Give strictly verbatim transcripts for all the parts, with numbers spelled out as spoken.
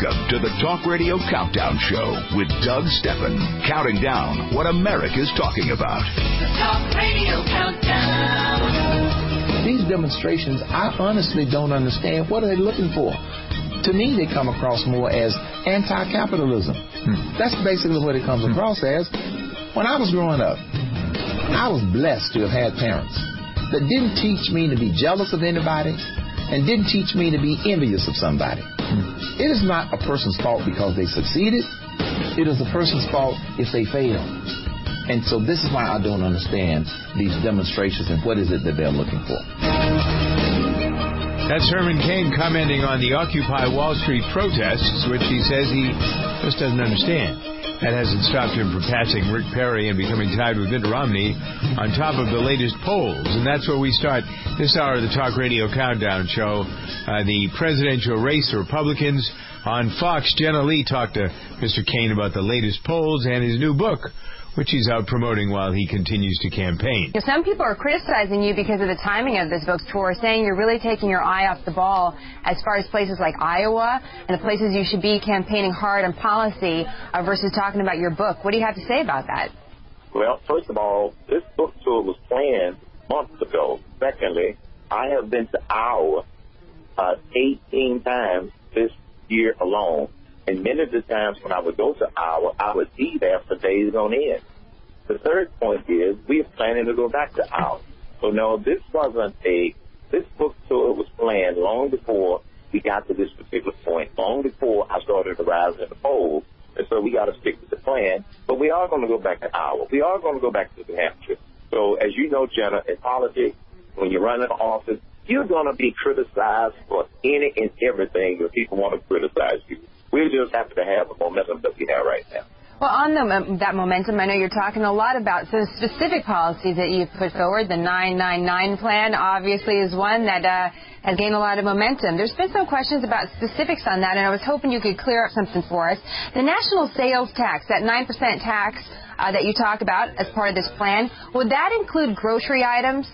Welcome to the Talk Radio Countdown Show with Doug Steffen, counting down what America's talking about. The Talk Radio Countdown. These demonstrations, I honestly don't understand. What are they looking for? To me, they come across more as anti-capitalism. Hmm. That's basically what it comes across as. When I was growing up, I was blessed to have had parents that didn't teach me to be jealous of anybody and didn't teach me to be envious of somebody. Hmm. It is not a person's fault because they succeeded. It is a person's fault if they fail. And so this is why I don't understand these demonstrations and what is it that they're looking for. That's Herman Cain commenting on the Occupy Wall Street protests, which he says he just doesn't understand. That hasn't stopped him from passing Rick Perry and becoming tied with Mitt Romney on top of the latest polls. And that's where we start this hour of the Talk Radio Countdown Show. Uh, the presidential race, the Republicans. On Fox, Jenna Lee talked to Mister Cain about the latest polls and his new book, which he's out promoting while he continues to campaign. Some people are criticizing you because of the timing of this book tour, saying you're really taking your eye off the ball as far as places like Iowa and the places you should be campaigning hard on policy uh, versus talking about your book. What do you have to say about that? Well, first of all, this book tour was planned months ago. Secondly, I have been to Iowa uh, eighteen times this year alone. And many of the times when I would go to Iowa, I would be there for days on end. The third point is we are planning to go back to Iowa. So, no, this wasn't a – this book tour was planned long before we got to this particular point, long before I started to rise in the polls. And so we got to stick with the plan. But we are going to go back to Iowa. We are going to go back to New Hampshire. So, as you know, Jenna, in politics, when you run in office, you're going to be criticized for any and everything that people want to criticize you. We're just happy to have the momentum that we have right now. Well, on the, that momentum, I know you're talking a lot about some specific policies that you've put forward. The nine nine nine plan, obviously, is one that uh, has gained a lot of momentum. There's been some questions about specifics on that, and I was hoping you could clear up something for us. The national sales tax, that nine percent tax uh, that you talk about as part of this plan, would that include grocery items?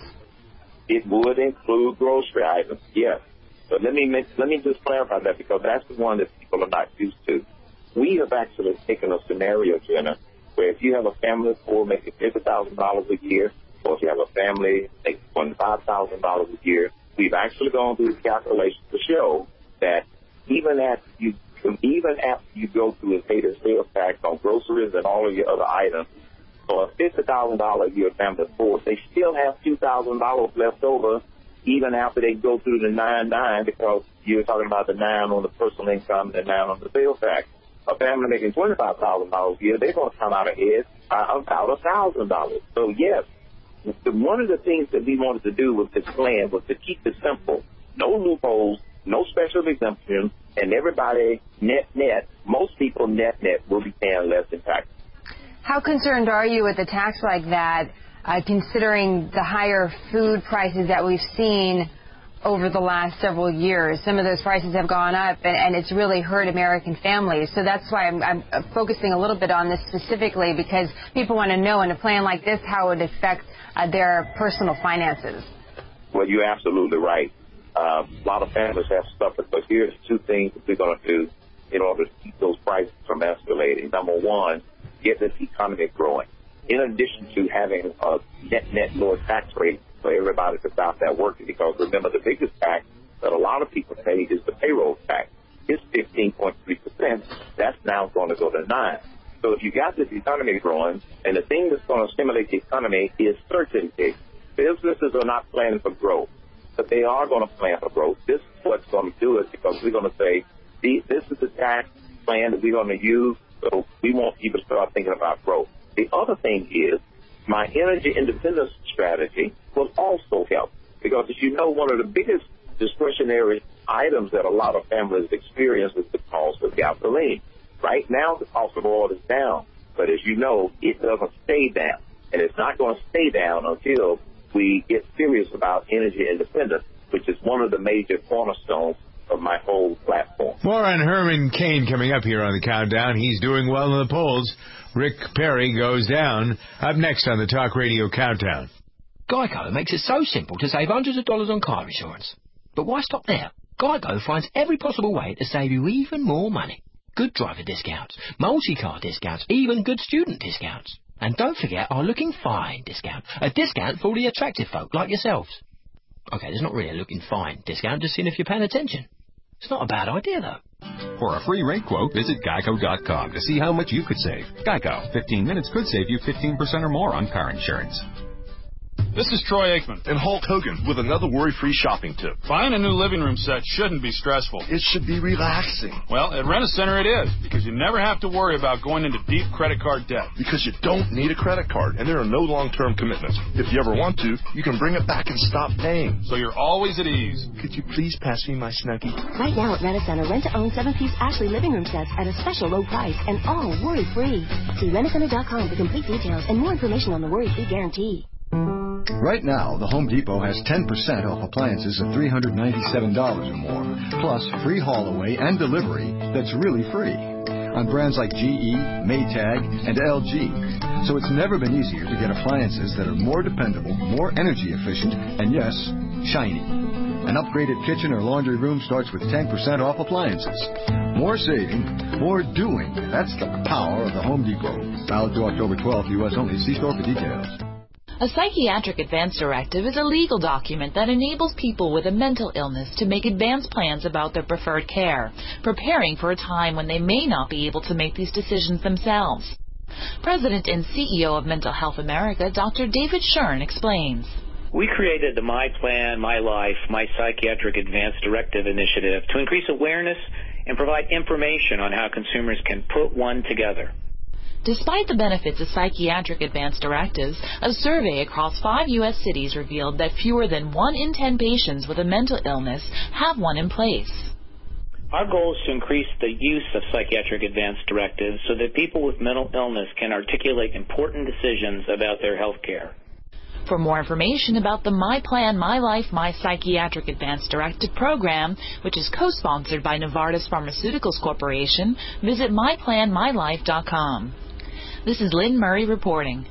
It would include grocery items, yes. But let me make, let me just clarify that because that's the one that people are not used to. We have actually taken a scenario, Jenna, where if you have a family of four making fifty thousand dollars a year, or if you have a family making twenty-five thousand dollars a year, we've actually gone through the calculations to show that even after you even after you go through and pay the sales tax on groceries and all of your other items, for a fifty thousand dollars a year family of four, they still have two thousand dollars left over even after they go through the nine nine, because you're talking about the nine on the personal income and the nine on the sales tax. A family making twenty-five thousand dollars a year, they're going to come out ahead by about one thousand dollars. So, yes, the, one of the things that we wanted to do with this plan was to keep it simple. No loopholes, no special exemptions, and everybody net-net, most people net-net will be paying less in taxes. How concerned are you with a tax like that, uh, considering the higher food prices that we've seen over the last several years? Some of those prices have gone up, and, and it's really hurt American families. So that's why I'm, I'm focusing a little bit on this specifically, because people want to know in a plan like this how it affects uh, their personal finances. Well, you're absolutely right. Uh, a lot of families have suffered, but here's two things that we're going to do in order to keep those prices from escalating. Number one, get this economy growing. In addition to having a net-net lower tax rate for everybody to stop that working, because remember, the biggest tax that a lot of people pay is the payroll tax. It's fifteen point three percent. That's now going to go to nine. So if you got this economy growing, and the thing that's going to stimulate the economy is certainty. Businesses are not planning for growth, but they are going to plan for growth. This is what's going to do it, because we're going to say, this is the tax plan that we're going to use, so we want people to start thinking about growth. The other thing is, my energy independence strategy will also help, because as you know, one of the biggest discretionary items that a lot of families experience is the cost of gasoline. Right now, the cost of oil is down, but as you know, it doesn't stay down, and it's not going to stay down until we get serious about energy independence, which is one of the major cornerstones of my whole platform. More on Herman Cain coming up here on the countdown. He's doing well in the polls. Rick Perry goes down. Up next on the Talk Radio Countdown. Geico makes it so simple to save hundreds of dollars on car insurance. But why stop there? Geico finds every possible way to save you even more money. Good driver discounts, multi-car discounts, even good student discounts. And don't forget our looking fine discount, a discount for the attractive folk like yourselves. Okay, there's not really a looking fine discount, just seeing if you're paying attention. It's not a bad idea, though. For a free rate quote, visit geico dot com to see how much you could save. Geico, fifteen minutes could save you fifteen percent or more on car insurance. This is Troy Aikman and Hulk Hogan with another worry-free shopping tip. Buying a new living room set shouldn't be stressful. It should be relaxing. Well, at Rent-A-Center it is, because you never have to worry about going into deep credit card debt. Because you don't need a credit card, and there are no long-term commitments. If you ever want to, you can bring it back and stop paying. So you're always at ease. Could you please pass me my Snuggie? Right now at Rent-A-Center, rent-to-own seven-piece Ashley living room sets at a special low price and all worry-free. See rent a center dot com for complete details and more information on the worry-free guarantee. Right now, the Home Depot has ten percent off appliances of three hundred ninety-seven dollars or more, plus free haul away and delivery that's really free on brands like G E, Maytag, and L G. So it's never been easier to get appliances that are more dependable, more energy efficient, and yes, shiny. An upgraded kitchen or laundry room starts with ten percent off appliances. More saving, more doing. That's the power of the Home Depot. Valid through October twelfth, U S only. See store for details. A psychiatric advance directive is a legal document that enables people with a mental illness to make advanced plans about their preferred care, preparing for a time when they may not be able to make these decisions themselves. President and C E O of Mental Health America, Doctor David Shern, explains. We created the My Plan, My Life, My Psychiatric Advance Directive initiative to increase awareness and provide information on how consumers can put one together. Despite the benefits of psychiatric advance directives, a survey across five U S cities revealed that fewer than one in ten patients with a mental illness have one in place. Our goal is to increase the use of psychiatric advance directives so that people with mental illness can articulate important decisions about their health care. For more information about the My Plan, My Life, My Psychiatric Advance Directive program, which is co-sponsored by Novartis Pharmaceuticals Corporation, visit my plan my life dot com. This is Lynn Murray reporting.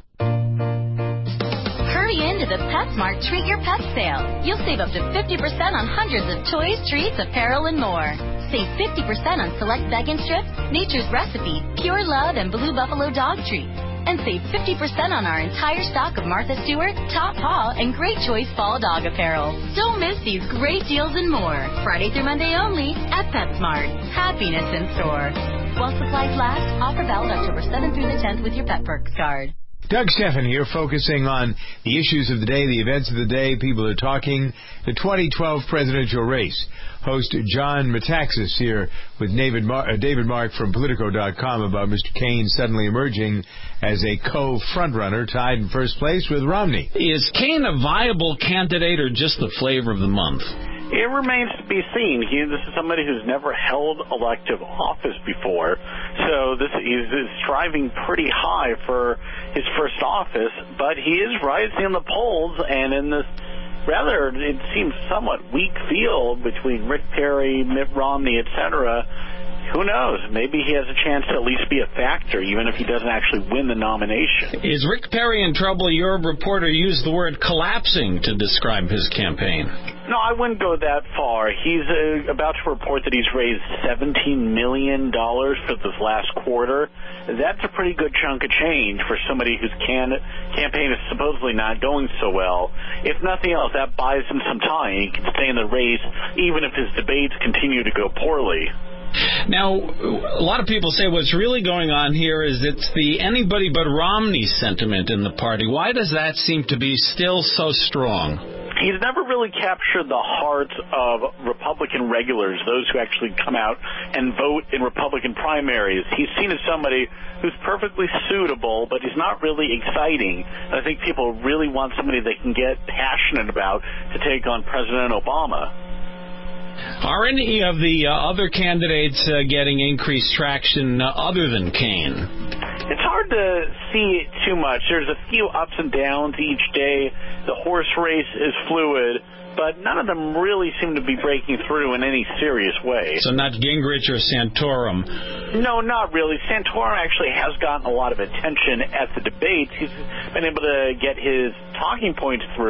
Hurry into the PetSmart Treat Your Pet sale. You'll save up to fifty percent on hundreds of toys, treats, apparel, and more. Save fifty percent on select Vegan strips, Nature's Recipe, Pure Love, and Blue Buffalo dog treats. And save fifty percent on our entire stock of Martha Stewart, Top Paw, and Great Choice Fall Dog Apparel. Don't miss these great deals and more. Friday through Monday only at PetSmart. Happiness in store. While supplies last, offer valid October seventh through the tenth with your Pet Perks card. Doug Steffen here, focusing on the issues of the day, the events of the day. People are talking the twenty twelve presidential race. Host John Metaxas here with David, Mar- uh, David Mark from Politico dot com about Mister Kaine suddenly emerging as a co-frontrunner, tied in first place with Romney. Is Kaine a viable candidate or just the flavor of the month? It remains to be seen. He, this is somebody who's never held elective office before, so this he's, he's striving pretty high for his first office, but he is rising in the polls, and in this rather, it seems somewhat weak field between Rick Perry, Mitt Romney, et cetera, who knows? Maybe he has a chance to at least be a factor, even if he doesn't actually win the nomination. Is Rick Perry in trouble? Your reporter used the word collapsing to describe his campaign. No, I wouldn't go that far. He's uh, about to report that he's raised seventeen million dollars for this last quarter. That's a pretty good chunk of change for somebody whose can- campaign is supposedly not going so well. If nothing else, that buys him some time. He can stay in the race even if his debates continue to go poorly. Now, a lot of people say what's really going on here is it's the anybody but Romney sentiment in the party. Why does that seem to be still so strong? He's never really captured the hearts of Republican regulars, those who actually come out and vote in Republican primaries. He's seen as somebody who's perfectly suitable, but he's not really exciting. And I think people really want somebody they can get passionate about to take on President Obama. Are any of the uh, other candidates uh, getting increased traction uh, other than Kaine? It's hard to see it too much. There's a few ups and downs each day. The horse race is fluid, but none of them really seem to be breaking through in any serious way. So not Gingrich or Santorum? No, not really. Santorum actually has gotten a lot of attention at the debates. He's been able to get his talking points through,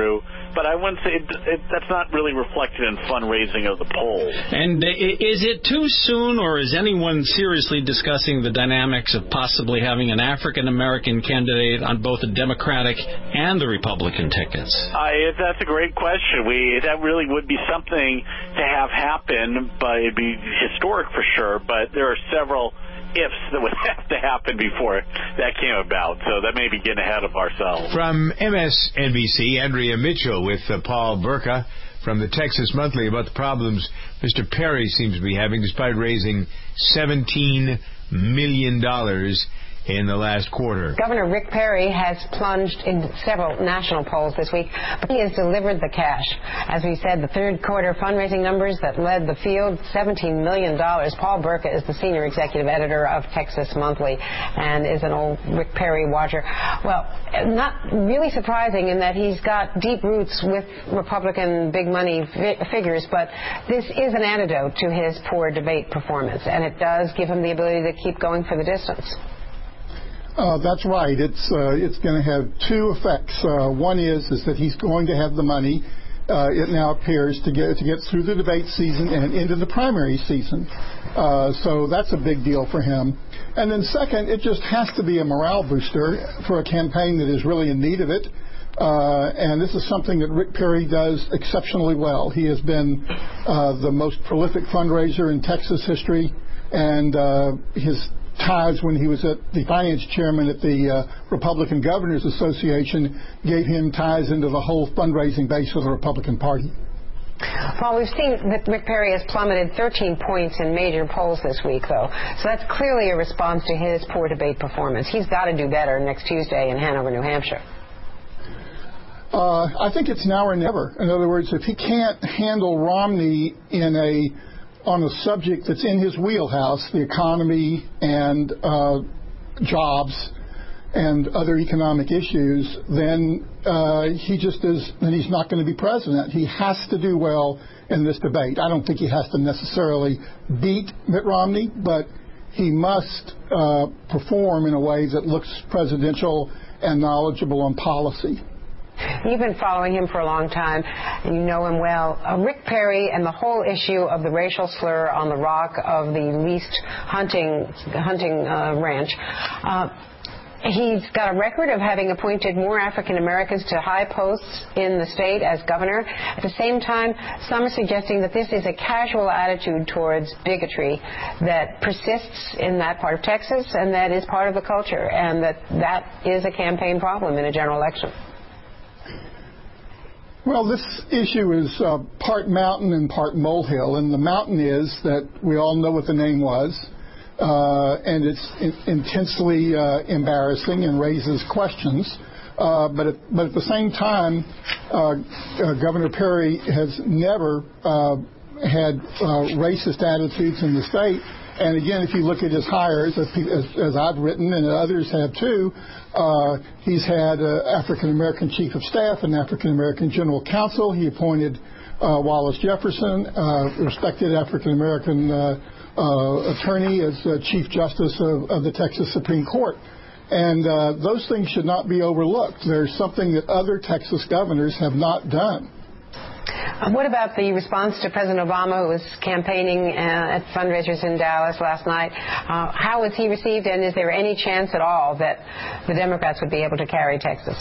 but I wouldn't say it, it, that's not really reflected in fundraising of the poll. And is it too soon, or is anyone seriously discussing the dynamics of possibly having an African-American candidate on both the Democratic and the Republican tickets? I, that's a great question. We That really would be something to have happen, but it'd be historic for sure, but there are several ifs that would have to happen before that came about, so that may be getting ahead of ourselves. From M S N B C, Andrea Mitchell with uh, Paul Burka from the Texas Monthly about the problems Mister Perry seems to be having despite raising seventeen million dollars in the last quarter. Governor Rick Perry has plunged in several national polls this week, but he has delivered the cash. As we said, the third quarter fundraising numbers that led the field, seventeen million dollars. Paul Burka is the senior executive editor of Texas Monthly and is an old Rick Perry watcher. Well, not really surprising in that he's got deep roots with Republican big money fi- figures, but this is an antidote to his poor debate performance, and it does give him the ability to keep going for the distance. Uh, that's right. It's uh, it's going to have two effects. Uh, one is is that he's going to have the money. Uh, it now appears to get to get through the debate season and into the primary season. Uh, so that's a big deal for him. And then second, it just has to be a morale booster for a campaign that is really in need of it. Uh, and this is something that Rick Perry does exceptionally well. He has been uh, the most prolific fundraiser in Texas history, and uh, his ties when he was at the finance chairman at the uh, Republican Governors Association gave him ties into the whole fundraising base of the Republican Party. Well, we've seen that Rick Perry has plummeted thirteen points in major polls this week, though. So that's clearly a response to his poor debate performance. He's got to do better next Tuesday in Hanover, New Hampshire. Uh, I think it's now or never. In other words, if he can't handle Romney in a on a subject that's in his wheelhouse, the economy and uh, jobs and other economic issues, then uh, he just is, then he's not going to be president. He has to do well in this debate. I don't think he has to necessarily beat Mitt Romney, but he must uh, perform in a way that looks presidential and knowledgeable on policy. You've been following him for a long time. You know him well. Uh, Rick Perry and the whole issue of the racial slur on the rock of the leased hunting hunting uh, ranch. Uh, he's got a record of having appointed more African Americans to high posts in the state as governor. At the same time, some are suggesting that this is a casual attitude towards bigotry that persists in that part of Texas and that is part of the culture, and that that is a campaign problem in a general election. Well, this issue is uh, part mountain and part molehill, and the mountain is that we all know what the name was, uh, and it's in- intensely uh, embarrassing and raises questions. Uh, but, at, but at the same time, uh, uh, Governor Perry has never uh, had uh, racist attitudes in the state. And again, if you look at his hires, as, as, as I've written and others have too, uh, he's had an African-American chief of staff, an African-American general counsel. He appointed uh, Wallace Jefferson, uh, respected African-American uh, uh, attorney, as uh, Chief Justice of, of the Texas Supreme Court. And uh, those things should not be overlooked. There's something that other Texas governors have not done. Uh, what about the response to President Obama, who was campaigning uh, at fundraisers in Dallas last night? Uh, how was he received, and is there any chance at all that the Democrats would be able to carry Texas?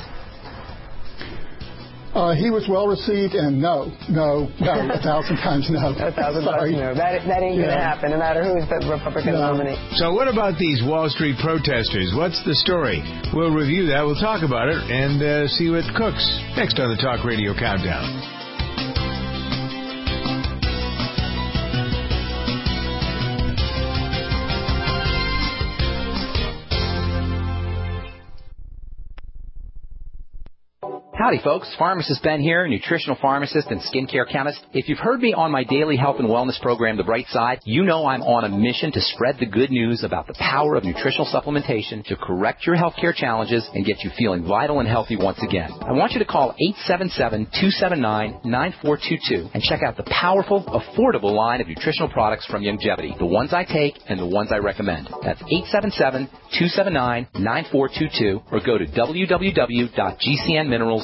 Uh, he was well received, and no, no, no, a thousand times no. A thousand times no. That, that ain't yeah. going to happen, no matter who's the Republican no. nominee. So what about these Wall Street protesters? What's the story? We'll review that. We'll talk about it and uh, see what cooks next on the Talk Radio Countdown. Howdy, folks. Pharmacist Ben here, nutritional pharmacist and skincare chemist. If you've heard me on my daily health and wellness program, The Bright Side, you know I'm on a mission to spread the good news about the power of nutritional supplementation to correct your healthcare challenges and get you feeling vital and healthy once again. I want you to call eight seven seven, two seven nine, nine four two two and check out the powerful, affordable line of nutritional products from Youngevity, the ones I take and the ones I recommend. That's eight seven seven, two seven nine, nine four two two or go to w w w dot g c n minerals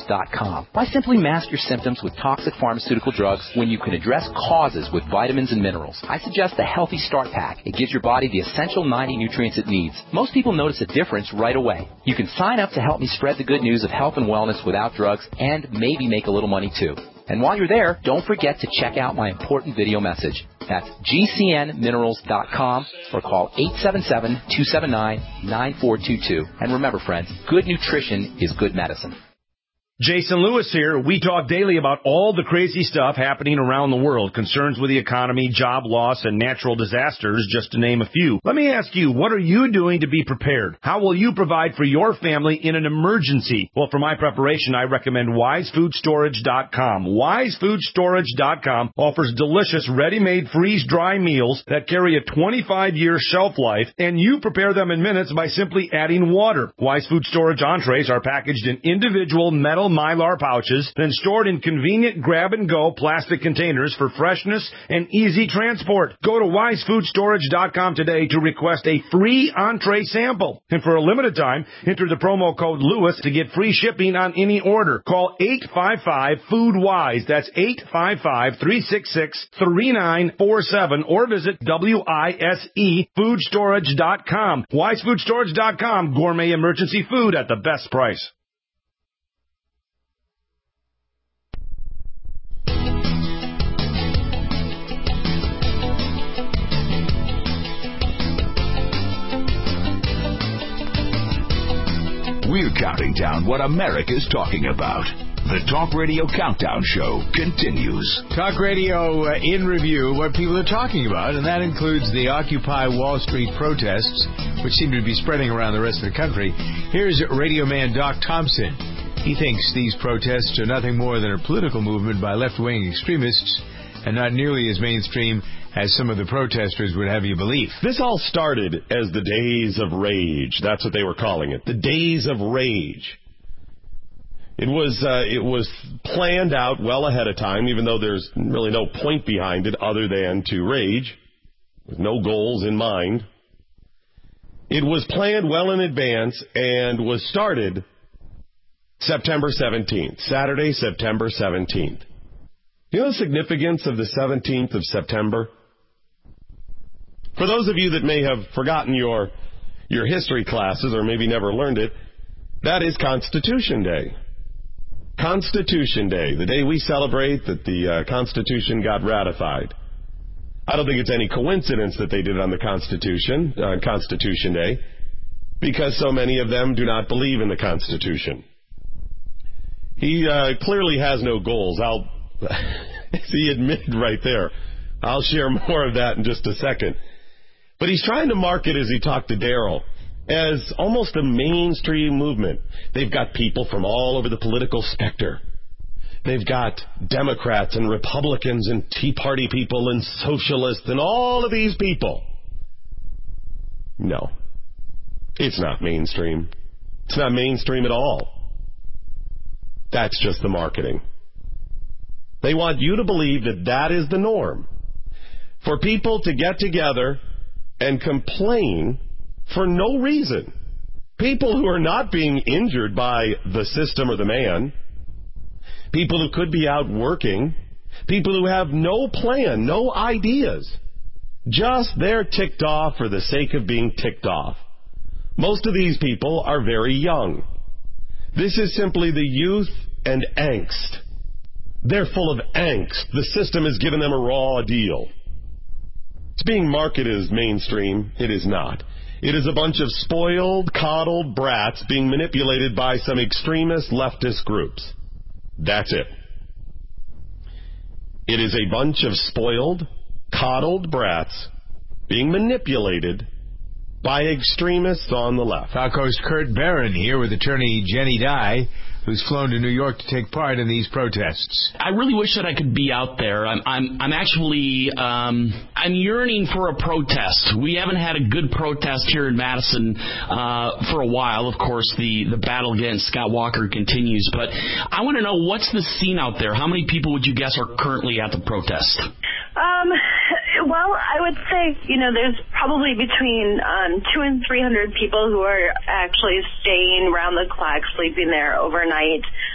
dot com. Why simply mask your symptoms with toxic pharmaceutical drugs when you can address causes with vitamins and minerals? I suggest the Healthy Start Pack. It gives your body the essential ninety nutrients it needs. Most people notice a difference right away. You can sign up to help me spread the good news of health and wellness without drugs and maybe make a little money too. And while you're there, don't forget to check out my important video message. That's G C N minerals dot com or call eight seven seven, two seven nine, nine four two two. And remember, friends, good nutrition is good medicine. Jason Lewis here. We talk daily about all the crazy stuff happening around the world, concerns with the economy, job loss, and natural disasters, just to name a few. Let me ask you, what are you doing to be prepared? How will you provide for your family in an emergency? Well, for my preparation, I recommend wise food storage dot com. wise food storage dot com offers delicious, ready-made, freeze-dry meals that carry a twenty-five year shelf life, and you prepare them in minutes by simply adding water. Wise Food Storage entrees are packaged in individual metal Mylar pouches, then stored in convenient grab-and-go plastic containers for freshness and easy transport. Go to wise food storage dot com today to request a free entree sample. And for a limited time, enter the promo code Lewis to get free shipping on any order. Call eight five five, food wise. That's eight five five, three six six, three nine four seven or visit wise food storage dot com. wise food storage dot com. Gourmet emergency food at the best price. We're counting down what America's talking about. The Talk Radio Countdown Show continues. Talk Radio uh, in review, what people are talking about, and that includes the Occupy Wall Street protests, which seem to be spreading around the rest of the country. Here's radio man Doc Thompson. He thinks these protests are nothing more than a political movement by left-wing extremists and not nearly as mainstream as some of the protesters would have you believe. This all started as the Days of Rage. That's what they were calling it. The Days of Rage. It was uh, it was planned out well ahead of time, even though there's really no point behind it other than to rage, with no goals in mind. It was planned well in advance and was started September seventeenth, Saturday, September seventeenth. You know the significance of the seventeenth of September? For those of you that may have forgotten your your history classes or maybe never learned it, that is Constitution Day. Constitution Day, the day we celebrate that the uh, Constitution got ratified. I don't think it's any coincidence that they did it on the Constitution, on uh, Constitution Day, because so many of them do not believe in the Constitution. He uh, clearly has no goals. I'll, he admitted right there. I'll share more of that in just a second. But he's trying to market, as he talked to Daryl, as almost a mainstream movement. They've got people from all over the political specter. They've got Democrats and Republicans and Tea Party people and socialists and all of these people. No. It's not mainstream. It's not mainstream at all. That's just the marketing. They want you to believe that that is the norm. For people to get together and complain for no reason. People who are not being injured by the system or the man. People who could be out working. People who have no plan, no ideas. Just they're ticked off for the sake of being ticked off. Most of these people are very young. This is simply the youth and angst. They're full of angst. The system has given them a raw deal. It's being marketed as mainstream. It is not. It is a bunch of spoiled, coddled brats being manipulated by some extremist leftist groups. That's it. It is a bunch of spoiled, coddled brats being manipulated by extremists on the left. Talk host Kurt Barron here with attorney Jenny Dye, who's flown to New York to take part in these protests. I really wish that I could be out there. I'm I'm, I'm actually um, I'm yearning for a protest. We haven't had a good protest here in Madison uh, for a while. Of course, the, the battle against Scott Walker continues. But I want to know, what's the scene out there? How many people would you guess are currently at the protest? Um, well, I would say, you know, there's probably between um, two and three hundred people who are actually staying around the clock, sleeping there overnight.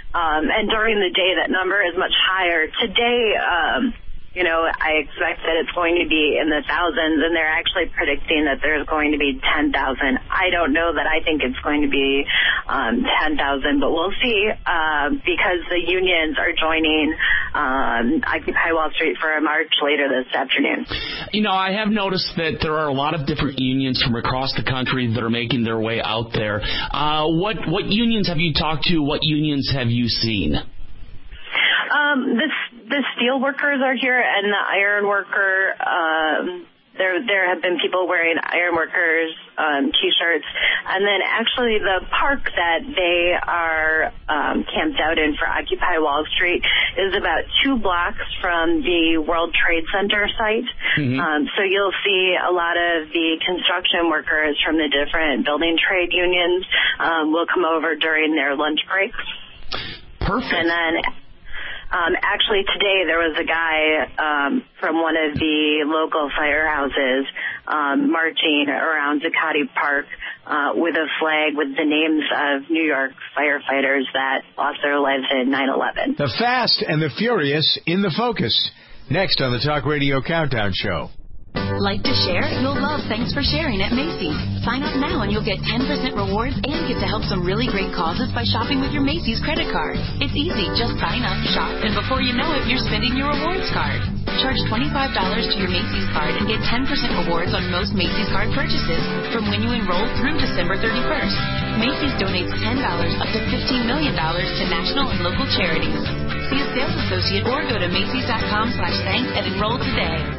Um, and during the day, that number is much higher. Today, um, you know, I expect that it's going to be in the thousands, and they're actually predicting that there's going to be ten thousand. I don't know that I think it's going to be um, ten thousand, but we'll see uh, because the unions are joining um, Occupy Wall Street for a march later this afternoon. You know, I have noticed that there are a lot of different unions from across the country that are making their way out there. Uh, what, what unions have you talked to? What unions have you seen? Um, this, the steel workers are here, and the iron worker, um, there, there have been people wearing iron workers, um, t-shirts. And then actually the park that they are, um, camped out in for Occupy Wall Street is about two blocks from the World Trade Center site. Mm-hmm. Um, so you'll see a lot of the construction workers from the different building trade unions, um, will come over during their lunch breaks. Perfect. And then, Um, actually, today there was a guy um, from one of the local firehouses um, marching around Zuccotti Park uh, with a flag with the names of New York firefighters that lost their lives in nine eleven. The Fast and the Furious in the focus. Next on the Talk Radio Countdown Show. Like to share? You'll love Thanks for Sharing at Macy's. Sign up now and you'll get ten percent rewards and get to help some really great causes by shopping with your Macy's credit card. It's easy. Just sign up, shop, and before you know it, you're spending your rewards card. Charge twenty-five dollars to your Macy's card and get ten percent rewards on most Macy's card purchases from when you enroll through December thirty-first. Macy's donates ten dollars up to fifteen million dollars to national and local charities. See a sales associate or go to Macy's.com slash thanks and enroll today.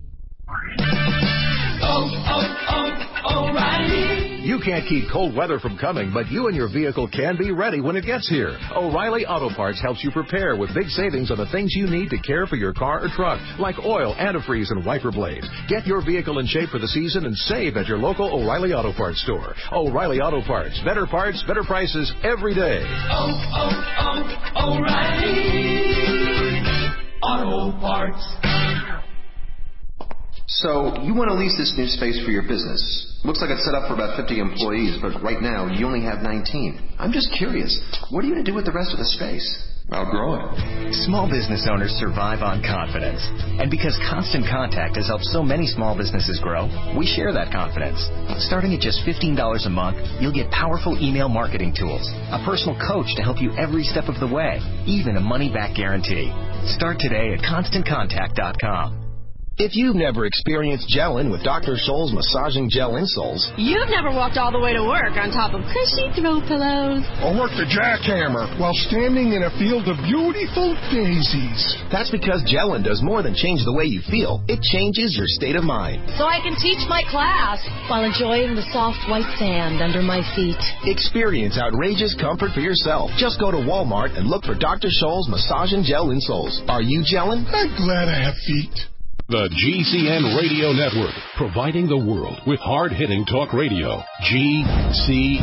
Oh, oh, oh, O'Reilly. You can't keep cold weather from coming, but you and your vehicle can be ready when it gets here. O'Reilly Auto Parts helps you prepare with big savings on the things you need to care for your car or truck, like oil, antifreeze, and wiper blades. Get your vehicle in shape for the season and save at your local O'Reilly Auto Parts store. O'Reilly Auto Parts. Better parts, better prices every day. Oh, oh, oh, O'Reilly Auto Parts. So you want to lease this new space for your business. Looks like it's set up for about fifty employees, but right now you only have nineteen. I'm just curious, what are you going to do with the rest of the space? Outgrow it. Small business owners survive on confidence. And because Constant Contact has helped so many small businesses grow, we share that confidence. Starting at just fifteen dollars a month, you'll get powerful email marketing tools, a personal coach to help you every step of the way, even a money-back guarantee. Start today at Constant Contact dot com. If you've never experienced gelling with Doctor Scholl's massaging gel insoles, you've never walked all the way to work on top of cushy throw pillows, or worked the jackhammer while standing in a field of beautiful daisies. That's because gelling does more than change the way you feel. It changes your state of mind. So I can teach my class while enjoying the soft white sand under my feet. Experience outrageous comfort for yourself. Just go to Walmart and look for Doctor Scholl's massaging gel insoles. Are you gelling? I'm glad I have feet. The G C N Radio Network, providing the world with hard-hitting talk radio. G C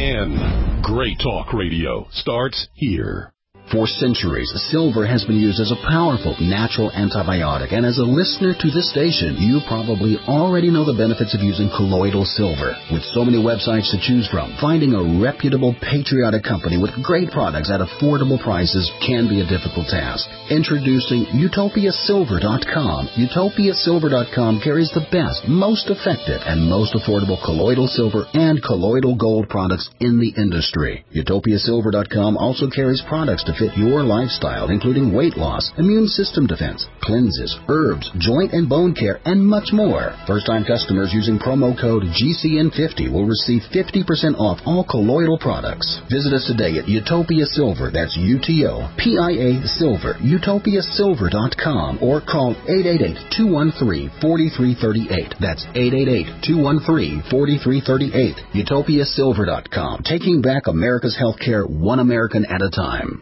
N. Great talk radio starts here. For centuries, silver has been used as a powerful natural antibiotic, and as a listener to this station, you probably already know the benefits of using colloidal silver. With so many websites to choose from, finding a reputable, patriotic company with great products at affordable prices can be a difficult task. Introducing Utopia Silver dot com. Utopia Silver dot com carries the best, most effective, and most affordable colloidal silver and colloidal gold products in the industry. Utopia Silver dot com also carries products to fit your lifestyle, including weight loss, immune system defense, cleanses, herbs, joint and bone care, and much more. First-time customers using promo code G C N fifty will receive fifty percent off all colloidal products. Visit us today at Utopia Silver, that's U T O P I A Silver, Utopia Silver dot com, or call eight eight eight, two one three, four three three eight. That's eight eight eight, two one three, four three three eight. Utopia Silver dot com, taking back America's healthcare one American at a time.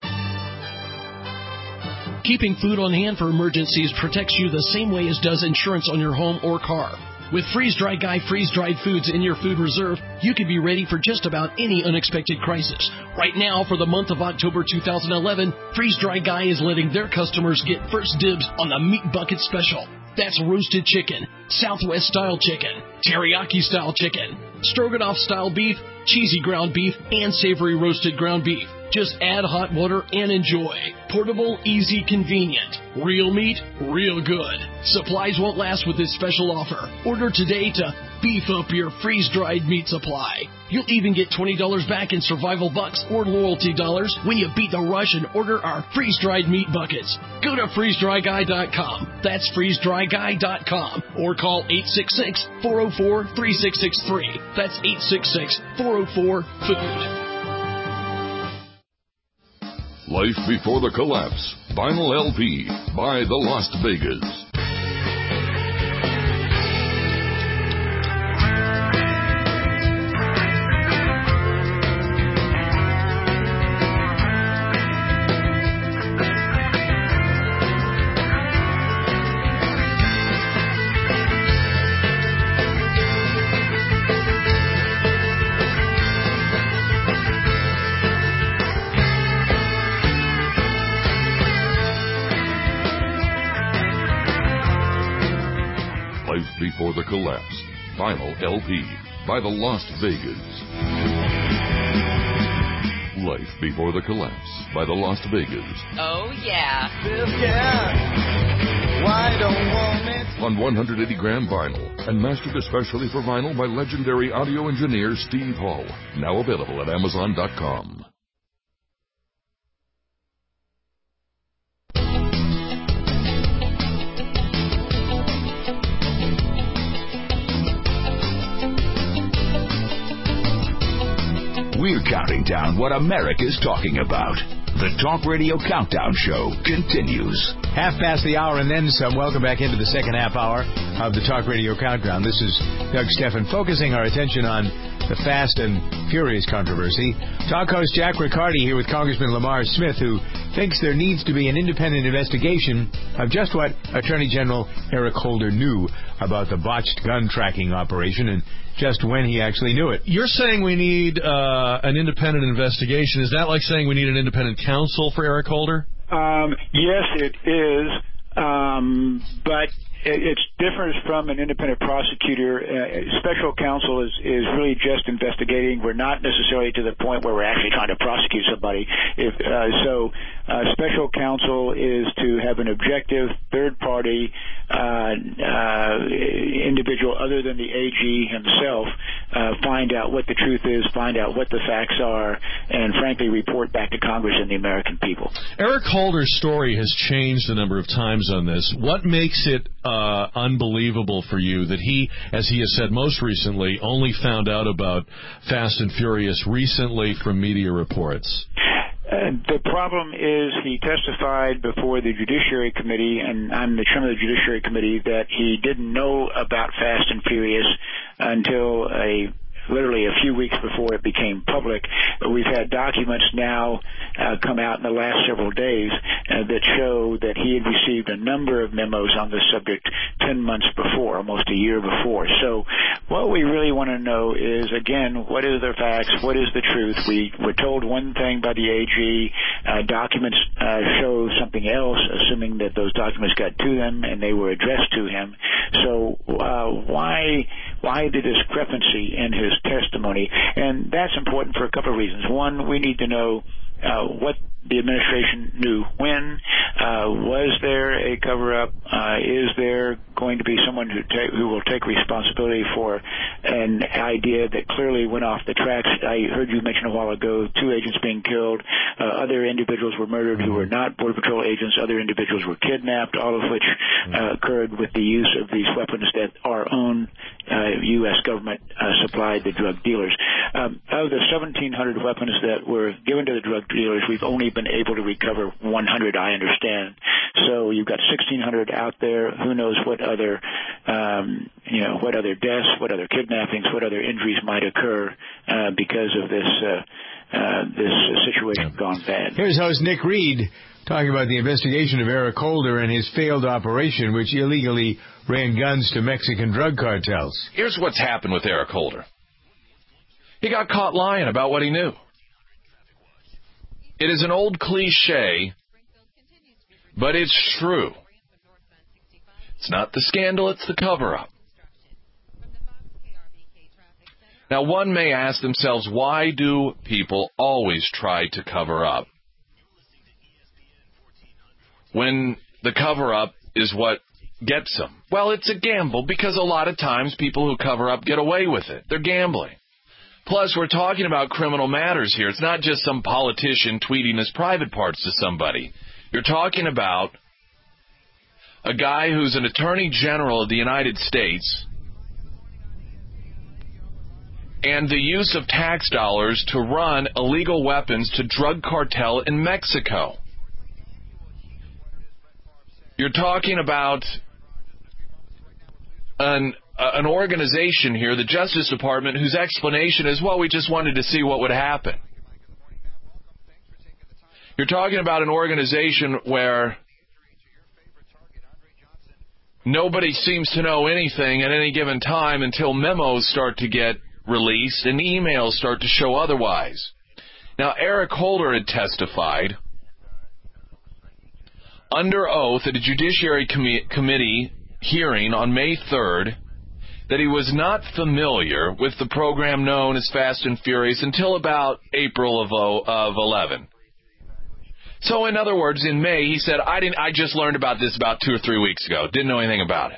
Keeping food on hand for emergencies protects you the same way as does insurance on your home or car. With Freeze Dry Guy freeze-dried foods in your food reserve, you can be ready for just about any unexpected crisis. Right now, for the month of October two thousand eleven, Freeze Dry Guy is letting their customers get first dibs on the Meat Bucket Special. That's roasted chicken, Southwest-style chicken, teriyaki-style chicken, stroganoff-style beef, cheesy ground beef, and savory roasted ground beef. Just add hot water and enjoy. Portable, easy, convenient. Real meat, real good. Supplies won't last with this special offer. Order today to beef up your freeze-dried meat supply. You'll even get twenty dollars back in survival bucks or loyalty dollars when you beat the rush and order our freeze-dried meat buckets. Go to freeze dry guy dot com. That's freeze dry guy dot com. Or call eight six six, four oh four, three six six three. That's eight six six, four oh four, food. Life Before the Collapse, Vinyl L P by the Las Vegas. Before the Collapse, Vinyl L P by the Las Vegas. Life Before the Collapse by the Las Vegas. Oh, yeah. Why don't want it? On one hundred eighty gram vinyl and mastered especially for vinyl by legendary audio engineer Steve Hall. Now available at amazon dot com. We're counting down what America's talking about. The Talk Radio Countdown Show continues. Half past the hour and then some. Welcome back into the second half hour of the Talk Radio Countdown. This is Doug Stephan, focusing our attention on the Fast and Furious controversy. Talk host Jack Riccardi here with Congressman Lamar Smith, who thinks there needs to be an independent investigation of just what Attorney General Eric Holder knew about the botched gun tracking operation and just when he actually knew it. You're saying we need uh, an independent investigation. Is that like saying we need an independent counsel for Eric Holder? Um, yes, it is. Um, but it's different from an independent prosecutor. Uh, special counsel is, is really just investigating. We're not necessarily to the point where we're actually trying to prosecute somebody. If uh, so, uh, special counsel is to have an objective third-party uh, uh, individual other than the A G himself uh, find out what the truth is, find out what the facts are, and frankly report back to Congress and the American people. Eric Holder's story has changed a number of times on this. What makes it uh, unbelievable for you that he, as he has said most recently, only found out about Fast and Furious recently from media reports? Uh, the problem is he testified before the Judiciary Committee, and I'm the chairman of the Judiciary Committee, that he didn't know about Fast and Furious until a literally a few weeks before it became public. We've had documents now uh, come out in the last several days uh, that show that he had received a number of memos on this subject ten months before, almost a year before. So what we really want to know is, again, what is the facts? What is the truth? We were told one thing by the A G. Uh, documents uh, show something else, assuming that those documents got to them and they were addressed to him. So uh, why why the discrepancy in his testimony? And that's important for a couple of reasons. One, we need to know uh, what the administration knew when. Uh, was there a cover-up? Uh, is there going to be someone who, ta- who will take responsibility for an idea that clearly went off the tracks? I heard you mention a while ago two agents being killed. Uh, other individuals were murdered who were not Border Patrol agents. Other individuals were kidnapped, all of which uh, occurred with the use of these weapons that our own uh, U S government uh, supplied the drug dealers. Um, of the seventeen hundred weapons that were given to the drug dealers, we've only been able to recover one hundred, I understand. So you've got sixteen hundred out there. Who knows what other, um, you know, what other deaths, what other kidnappings, what other injuries might occur uh, because of this uh, uh, this situation gone bad. Here's host Nick Reed talking about the investigation of Eric Holder and his failed operation, which illegally ran guns to Mexican drug cartels. Here's what's happened with Eric Holder. He got caught lying about what he knew. It is an old cliche, but it's true. It's not the scandal, it's the cover-up. Now, one may ask themselves, why do people always try to cover up when the cover-up is what gets them? Well, it's a gamble, because a lot of times people who cover up get away with it. They're gambling. Plus, we're talking about criminal matters here. It's not just some politician tweeting his private parts to somebody. You're talking about a guy who's an attorney general of the United States and the use of tax dollars to run illegal weapons to drug cartel in Mexico. You're talking about an uh, an organization here, the Justice Department, whose explanation is, well, we just wanted to see what would happen. You're talking about an organization where nobody seems to know anything at any given time until memos start to get released and emails start to show otherwise. Now, Eric Holder had testified under oath at a Judiciary Com- Committee hearing on May third that he was not familiar with the program known as Fast and Furious until about April of, of eleven. So, in other words, in May, he said, I didn't. I just learned about this about two or three weeks ago. Didn't know anything about it.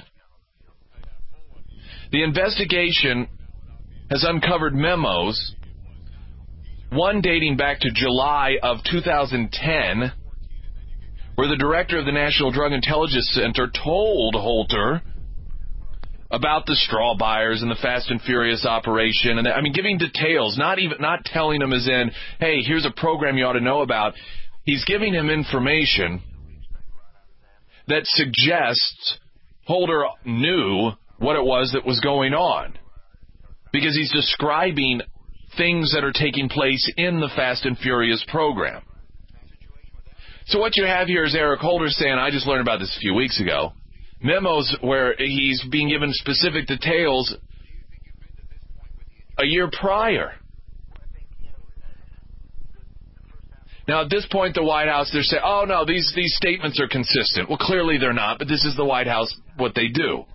The investigation has uncovered memos, one dating back to July of two thousand ten, where the director of the National Drug Intelligence Center told Holter about the straw buyers and the Fast and Furious operation, and I mean, giving details, not even not telling him as in, hey, here's a program you ought to know about. He's giving him information that suggests Holder knew what it was that was going on, because he's describing things that are taking place in the Fast and Furious program. So what you have here is Eric Holder saying, I just learned about this a few weeks ago. Memos where he's being given specific details a year prior. Now, at this point, the White House, they're saying, oh, no, these, these statements are consistent. Well, clearly they're not, but this is the White House, what they do.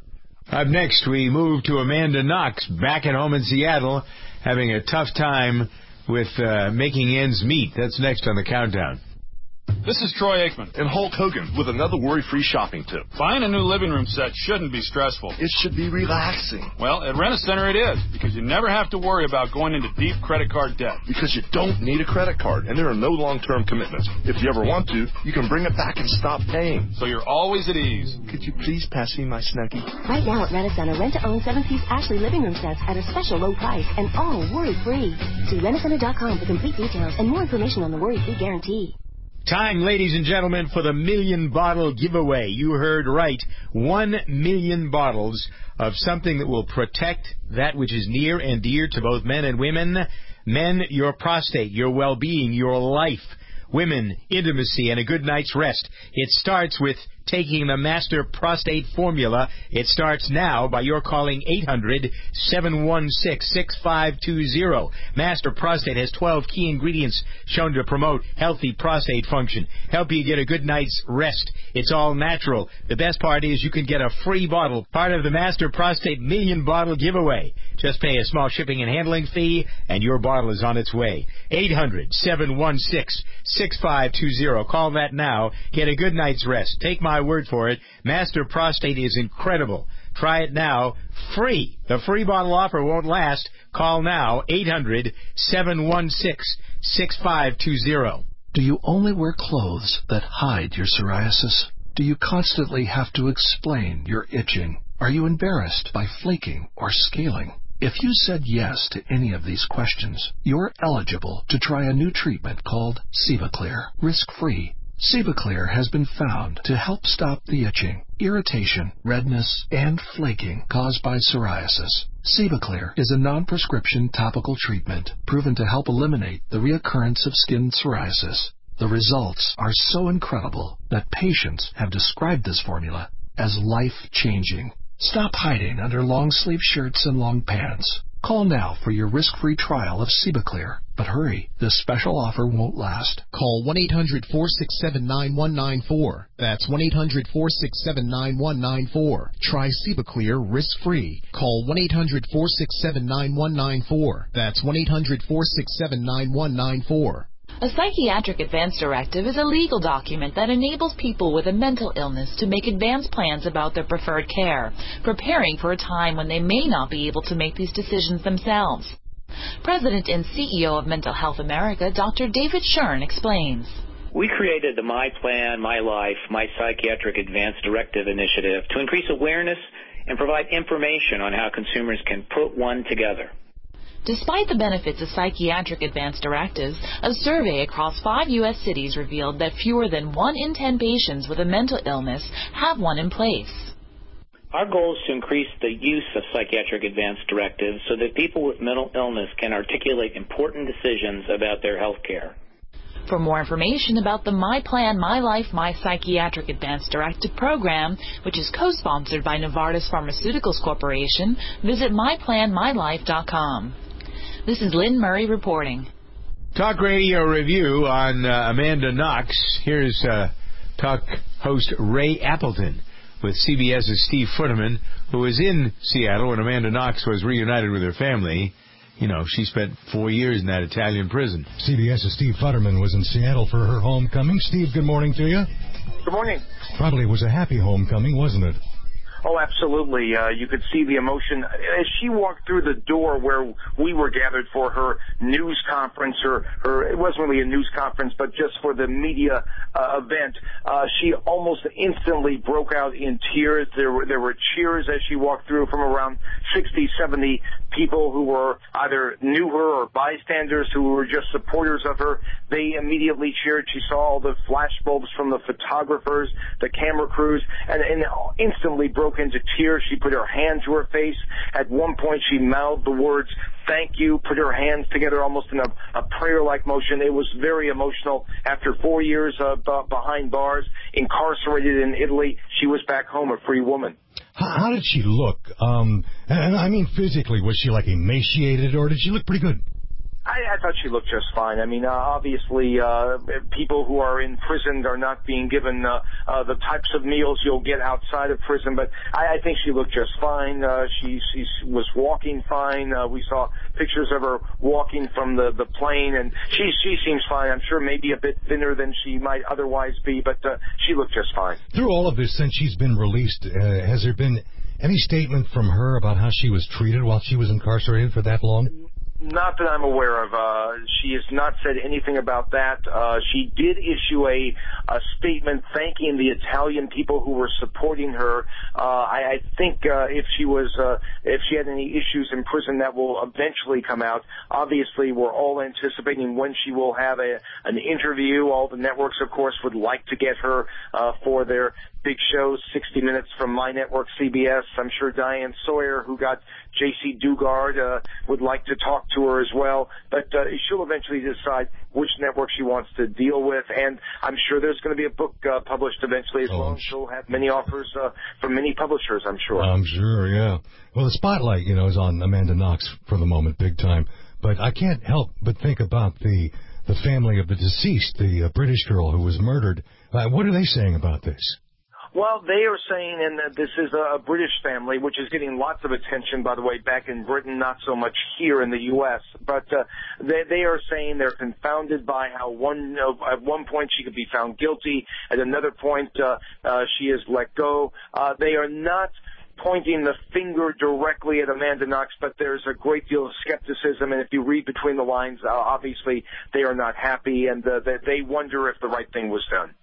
Up next, we move to Amanda Knox, back at home in Seattle, having a tough time with uh, making ends meet. That's next on the Countdown. This is Troy Aikman and Hulk Hogan with another worry-free shopping tip. Buying a new living room set shouldn't be stressful. It should be relaxing. Well, at Rent-A-Center it is, because you never have to worry about going into deep credit card debt. Because you don't need a credit card, and there are no long-term commitments. If you ever want to, you can bring it back and stop paying. So you're always at ease. Could you please pass me my Snuggie? Right now at Rent-A-Center, rent-to-own seven-piece Ashley living room sets at a special low price and all worry-free. See rent a center dot com for complete details and more information on the worry-free guarantee. Time, ladies and gentlemen, for the million bottle giveaway. You heard right. One million bottles of something that will protect that which is near and dear to both men and women. Men, your prostate, your well-being, your life. Women, intimacy, and a good night's rest. It starts with taking the Master Prostate Formula. It starts now by your calling eight hundred, seven one six, six five two zero. Master Prostate has twelve key ingredients shown to promote healthy prostate function, help you get a good night's rest. It's all natural. The best part is you can get a free bottle, part of the Master Prostate Million Bottle Giveaway. Just pay a small shipping and handling fee, and your bottle is on its way. eight hundred, seven one six, six five two zero. Call that now. Get a good night's rest. Take my word for it. Master Prostate is incredible. Try it now. Free. The free bottle offer won't last. Call now. eight hundred, seven one six, six five two zero. Do you only wear clothes that hide your psoriasis? Do you constantly have to explain your itching? Are you embarrassed by flaking or scaling? If you said yes to any of these questions, you're eligible to try a new treatment called Sevaclear, risk-free. Sevaclear has been found to help stop the itching, irritation, redness, and flaking caused by psoriasis. Sevaclear is a non-prescription topical treatment proven to help eliminate the reoccurrence of skin psoriasis. The results are so incredible that patients have described this formula as life-changing. Stop hiding under long-sleeve shirts and long pants. Call now for your risk-free trial of Cibaclear. But hurry, this special offer won't last. Call one eight hundred four six seven nine one nine four. That's one eight hundred four six seven nine one nine four. Try Cibaclear risk-free. Call one eight hundred four six seven nine one nine four. That's one eight hundred four six seven nine one nine four. A psychiatric advance directive is a legal document that enables people with a mental illness to make advance plans about their preferred care, preparing for a time when they may not be able to make these decisions themselves. President and C E O of Mental Health America, Doctor David Shern, explains. We created the My Plan, My Life, My Psychiatric Advance Directive initiative to increase awareness and provide information on how consumers can put one together. Despite the benefits of psychiatric advance directives, a survey across five U S cities revealed that fewer than one in ten patients with a mental illness have one in place. Our goal is to increase the use of psychiatric advance directives so that people with mental illness can articulate important decisions about their health care. For more information about the My Plan, My Life, My Psychiatric Advance Directive program, which is co-sponsored by Novartis Pharmaceuticals Corporation, visit my plan my life dot com. This is Lynn Murray reporting. Talk Radio Review on uh, Amanda Knox. Here's uh, talk host Ray Appleton with CBS's Steve Futterman, who was in Seattle when Amanda Knox was reunited with her family. You know, she spent four years in that Italian prison. CBS's Steve Futterman was in Seattle for her homecoming. Steve, good morning to you. Good morning. Probably was a happy homecoming, wasn't it? Oh, absolutely. Uh, you could see the emotion. As she walked through the door where we were gathered for her news conference, or her, it wasn't really a news conference, but just for the media uh, event, uh, she almost instantly broke out in tears. There were, there were cheers as she walked through from around sixty, seventy people who were either knew her or bystanders who were just supporters of her. They immediately cheered. She saw all the flashbulbs from the photographers, the camera crews, and, and instantly broke into tears. She put her hand to her face. At one point, she mouthed the words, "Thank you," put her hands together almost in a, a prayer-like motion. It was very emotional. After four years uh, b- behind bars, incarcerated in Italy, she was back home, a free woman. How, how did she look? Um, and I mean physically. Was she like emaciated, or did she look pretty good? I, I thought she looked just fine. I mean, uh, obviously, uh, people who are in prison are not being given uh, uh, the types of meals you'll get outside of prison, but I, I think she looked just fine. Uh, she, she was walking fine. Uh, we saw pictures of her walking from the, the plane, and she, she seems fine. I'm sure maybe a bit thinner than she might otherwise be, but uh, she looked just fine. Through all of this, since she's been released, uh, has there been any statement from her about how she was treated while she was incarcerated for that long? Not that I'm aware of. Uh, she has not said anything about that. Uh, she did issue a, a statement thanking the Italian people who were supporting her. Uh, I, I think uh, if she was, uh, if she had any issues in prison, that will eventually come out. Obviously, we're all anticipating when she will have a, an interview. All the networks, of course, would like to get her uh, for their big shows, sixty minutes from my network, C B S. I'm sure Diane Sawyer, who got J C Dugard, uh, would like to talk to her as well. But uh, she'll eventually decide which network she wants to deal with. And I'm sure there's going to be a book uh, published eventually as oh, well. She'll have many offers uh, from many publishers, I'm sure. I'm sure, yeah. Well, the spotlight, you know, is on Amanda Knox for the moment, big time. But I can't help but think about the the family of the deceased, the uh, British girl who was murdered. Uh, what are they saying about this? Well, they are saying, and that this is a British family, which is getting lots of attention, by the way, back in Britain, not so much here in the U S. But uh, they, they are saying they're confounded by how one uh, at one point she could be found guilty, at another point uh, uh, she is let go. Uh, they are not pointing the finger directly at Amanda Knox, but there's a great deal of skepticism, and if you read between the lines, uh, obviously they are not happy, and uh, they wonder if the right thing was done.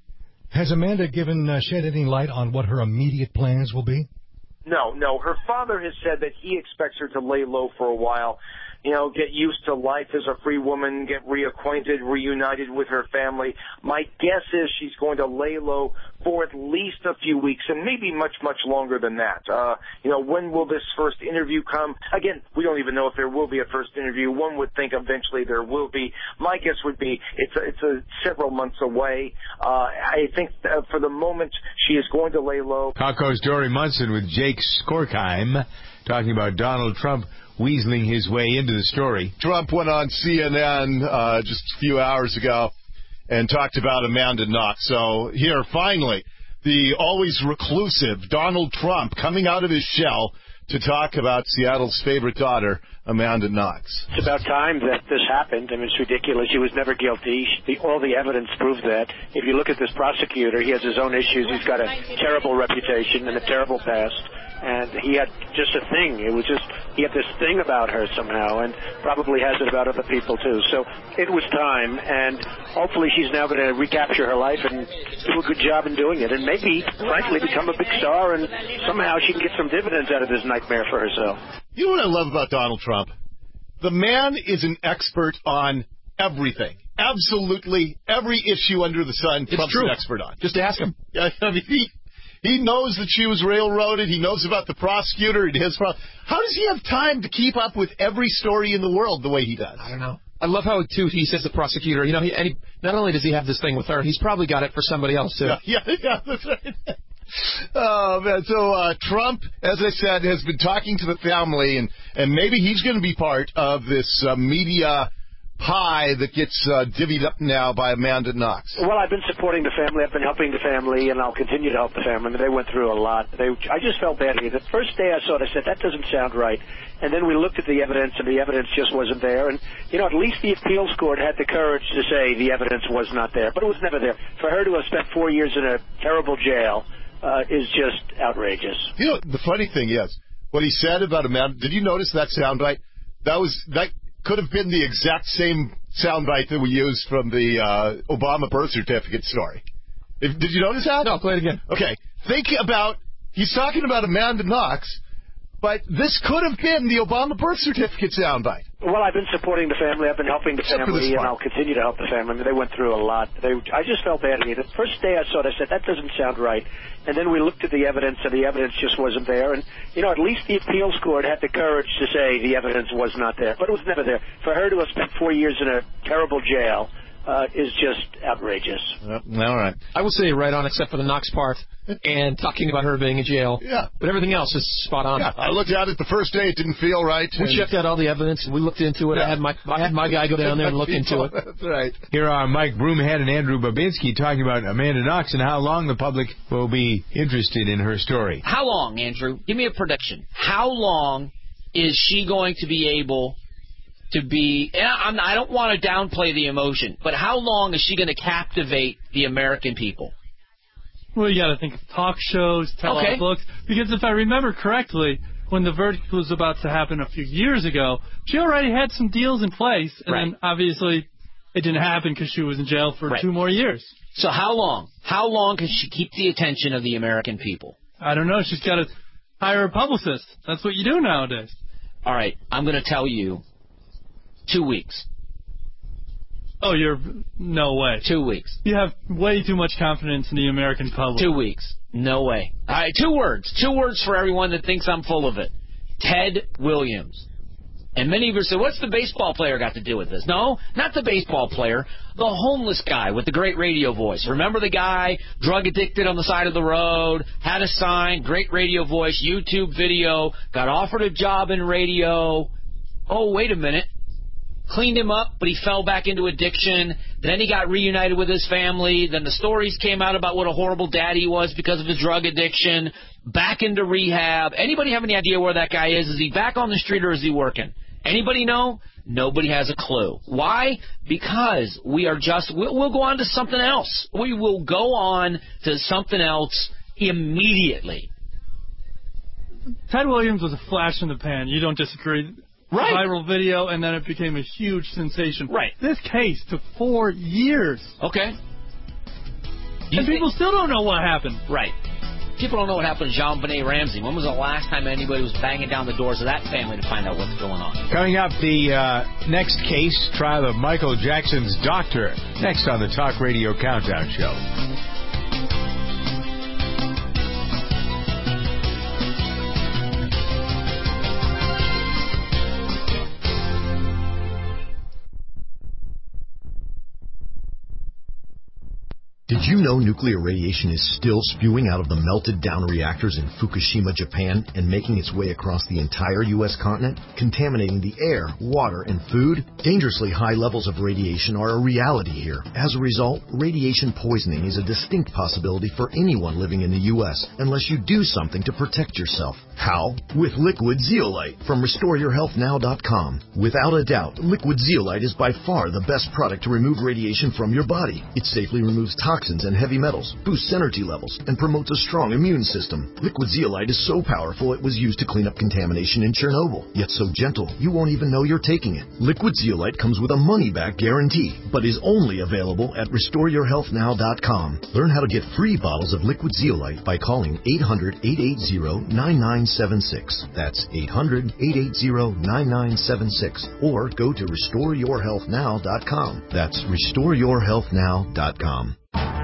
Has Amanda given uh, shed any light on what her immediate plans will be? No, no. Her father has said that he expects her to lay low for a while. you know, get used to life as a free woman, get reacquainted, reunited with her family. My guess is she's going to lay low for at least a few weeks, and maybe much, much longer than that. Uh, you know, when will this first interview come? Again, we don't even know if there will be a first interview. One would think eventually there will be. My guess would be it's a, it's a several months away. Uh, I think uh, for the moment she is going to lay low. Calco's Dory Munson with Jake Skorkheim talking about Donald Trump weaseling his way into the story. Trump went on C N N uh, just a few hours ago and talked about Amanda Knox. So here, finally, the always reclusive Donald Trump coming out of his shell to talk about Seattle's favorite daughter, Amanda Knox. It's about time that this happened. I mean, it's ridiculous. She was never guilty. The, all the evidence proves that. If you look at this prosecutor, he has his own issues. He's got a terrible reputation and a terrible past. And he had just a thing. It was just, he had this thing about her somehow, and probably has it about other people, too. So it was time, and hopefully she's now going to recapture her life and do a good job in doing it, and maybe, frankly, become a big star, and somehow she can get some dividends out of this nightmare for herself. You know what I love about Donald Trump? The man is an expert on everything. Absolutely every issue under the sun, it's Trump's true. an expert on. Just ask him. Yeah, I mean, he... He knows that she was railroaded. He knows about the prosecutor and his problem. How does he have time to keep up with every story in the world the way he does? I don't know. I love how, too, he says the prosecutor, you know, he, and he, not only does he have this thing with her, he's probably got it for somebody else, too. Yeah, yeah, yeah that's right. Oh, man. So uh, Trump, as I said, has been talking to the family, and, and maybe he's going to be part of this uh, media pie that gets uh, divvied up now by Amanda Knox. Well, I've been supporting the family. I've been helping the family, and I'll continue to help the family. I mean, they went through a lot. They, I just felt badly. The first day I saw it, I said, that doesn't sound right. And then we looked at the evidence, and the evidence just wasn't there. And, you know, at least the appeals court had the courage to say the evidence was not there. But it was never there. For her to have spent four years in a terrible jail uh, is just outrageous. You know, the funny thing is, what he said about Amanda, did you notice that soundbite? That was... that. Could have been the exact same soundbite that we used from the uh, Obama birth certificate story. If, did you notice that? No, play it again. Okay. Think about, he's talking about Amanda Knox, but this could have been the Obama birth certificate soundbite. Well, I've been supporting the family. I've been helping the Except family, and I'll continue to help the family. I mean, they went through a lot. They, I just felt badly. The first day I saw it, I said, that doesn't sound right. And then we looked at the evidence, and the evidence just wasn't there. And, you know, at least the appeals court had the courage to say the evidence was not there. But it was never there. For her to have spent four years in a terrible jail uh, is just outrageous. Uh, all right. I would say right on, except for the Knox part and talking about her being in jail. Yeah. But everything else is spot on. Yeah, I looked at it the first day. It didn't feel right. We checked out all the evidence. We looked into it. Yeah. I had my I had my guy go down there and look into it. That's right. Here are Mike Broomhead and Andrew Babinski talking about Amanda Knox and how long the public will be interested in her story. How long, Andrew? Give me a prediction. How long is she going to be able to be, and I'm, I don't want to downplay the emotion, but how long is she going to captivate the American people? Well, you got to think of talk shows, tell-all okay. books, because if I remember correctly, when the verdict was about to happen a few years ago, she already had some deals in place, and right. then obviously it didn't happen because she was in jail for right. two more years. So how long? How long can she keep the attention of the American people? I don't know. She's got to hire a publicist. That's what you do nowadays. All right, I'm going to tell you. Two weeks. Oh, you're... No way. Two weeks. You have way too much confidence in the American public. Two weeks. No way. All right, two words. Two words for everyone that thinks I'm full of it. Ted Williams. And many of you say, what's the baseball player got to do with this? No, not the baseball player. The homeless guy with the great radio voice. Remember the guy, drug addicted on the side of the road, had a sign, great radio voice, YouTube video, got offered a job in radio. Oh, wait a minute. Cleaned him up, but he fell back into addiction. Then he got reunited with his family. Then the stories came out about what a horrible dad he was because of his drug addiction. Back into rehab. Anybody have any idea where that guy is? Is he back on the street or is he working? Anybody know? Nobody has a clue. Why? Because we are just, we'll, we'll go on to something else. We will go on to something else immediately. Ted Williams was a flash in the pan. You don't disagree? Right. Viral video, and then it became a huge sensation. Right. This case took four years. Okay. You and people still don't know what happened. Right. People don't know what happened to Jean-Benet Ramsey. When was the last time anybody was banging down the doors of that family to find out what's going on? Coming up, the uh, next case, trial of Michael Jackson's doctor, next on the Talk Radio Countdown Show. Did you know nuclear radiation is still spewing out of the melted down reactors in Fukushima, Japan, and making its way across the entire U S continent, contaminating the air, water, and food? Dangerously high levels of radiation are a reality here. As a result, radiation poisoning is a distinct possibility for anyone living in the U S unless you do something to protect yourself. How? With Liquid Zeolite from Restore Your Health Now dot com. Without a doubt, Liquid Zeolite is by far the best product to remove radiation from your body. It safely removes toxins and heavy metals, boosts energy levels, and promotes a strong immune system. Liquid Zeolite is so powerful it was used to clean up contamination in Chernobyl, yet so gentle you won't even know you're taking it. Liquid Zeolite comes with a money-back guarantee, but is only available at Restore Your Health Now dot com. Learn how to get free bottles of Liquid Zeolite by calling eight hundred, eight eight zero, nine nine seven six. That's eight hundred, eight eight zero, nine nine seven six. Or go to Restore Your Health Now dot com. That's Restore Your Health Now dot com.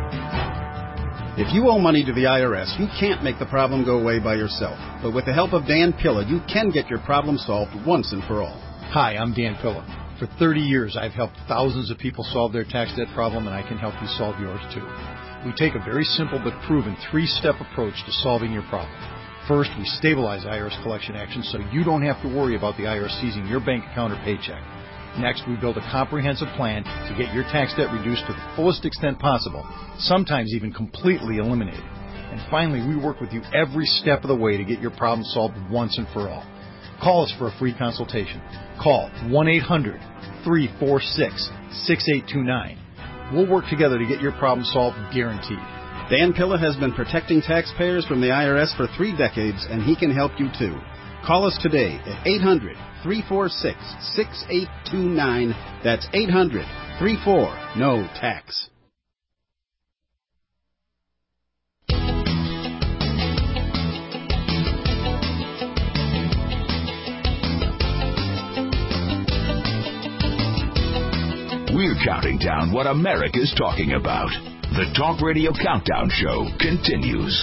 If you owe money to the I R S, you can't make the problem go away by yourself. But with the help of Dan Pilla, you can get your problem solved once and for all. Hi, I'm Dan Pilla. For thirty years, I've helped thousands of people solve their tax debt problem, and I can help you solve yours too. We take a very simple but proven three-step approach to solving your problem. First, we stabilize I R S collection actions so you don't have to worry about the I R S seizing your bank account or paycheck. Next, we build a comprehensive plan to get your tax debt reduced to the fullest extent possible, sometimes even completely eliminated. And finally, we work with you every step of the way to get your problem solved once and for all. Call us for a free consultation. Call one eight hundred, three four six, six eight two nine. We'll work together to get your problem solved, guaranteed. Dan Pilla has been protecting taxpayers from the I R S for three decades, and he can help you too. Call us today at eight hundred, three four six, six eight two nine. That's eight hundred, three four, N O tax. We're counting down what America's talking about. The Talk Radio Countdown Show continues.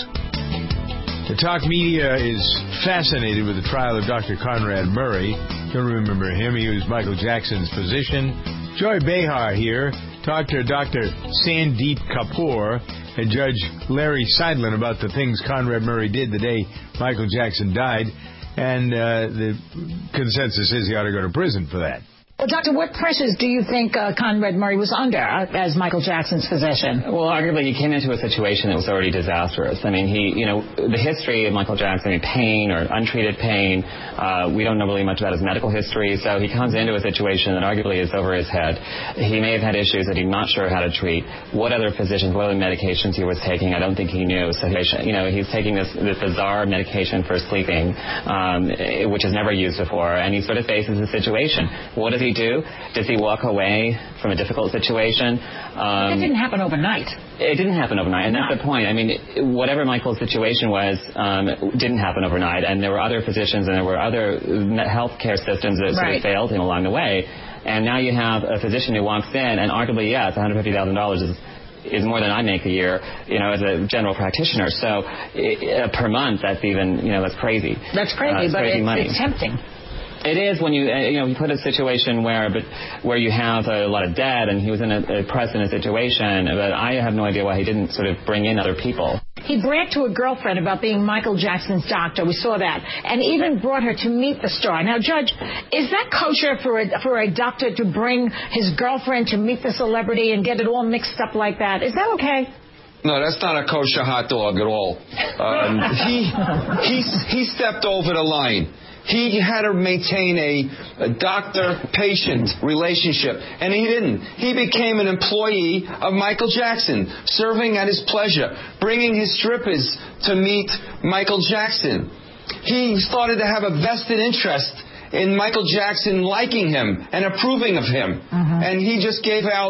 The talk media is fascinated with the trial of Doctor Conrad Murray. You'll remember him. He was Michael Jackson's physician. Joy Behar here talked to Doctor Sandeep Kapoor and Judge Larry Seidlin about the things Conrad Murray did the day Michael Jackson died. And uh, the consensus is he ought to go to prison for that. Well, Doctor, what pressures do you think uh, Conrad Murray was under uh, as Michael Jackson's physician? Well, arguably, he came into a situation that was already disastrous. I mean, he, you know, the history of Michael Jackson, pain or untreated pain, uh, we don't know really much about his medical history, so he comes into a situation that arguably is over his head. He may have had issues that he's not sure how to treat. What other physicians, what other medications he was taking, I don't think he knew. So, he, you know, he's taking this, this bizarre medication for sleeping, um, which is never used before, and he sort of faces a situation. What does he do? Does he walk away from a difficult situation? Um, it didn't happen overnight. It didn't happen overnight, and that's the point. I mean, whatever Michael's situation was, um, didn't happen overnight, and there were other physicians and there were other healthcare systems that sort of failed him along the way. And now you have a physician who walks in, and arguably, yes, one hundred fifty thousand dollars is is more than I make a year, you know, as a general practitioner. So uh, per month, that's even, you know, that's crazy. That's crazy, uh, it's but crazy it's, money. it's tempting. It is when you, uh, you know, you put a situation where, but where you have a lot of debt, and he was in a, a pressed in a situation. But I have no idea why he didn't sort of bring in other people. He bragged to a girlfriend about being Michael Jackson's doctor. We saw that, and even brought her to meet the star. Now, Judge, is that kosher for a for a doctor to bring his girlfriend to meet the celebrity and get it all mixed up like that? Is that okay? No, that's not a kosher hot dog at all. Um, he he he stepped over the line. He had to maintain a, a doctor-patient relationship, and he didn't. He became an employee of Michael Jackson, serving at his pleasure, bringing his strippers to meet Michael Jackson. He started to have a vested interest in Michael Jackson liking him and approving of him, mm-hmm. and he just gave out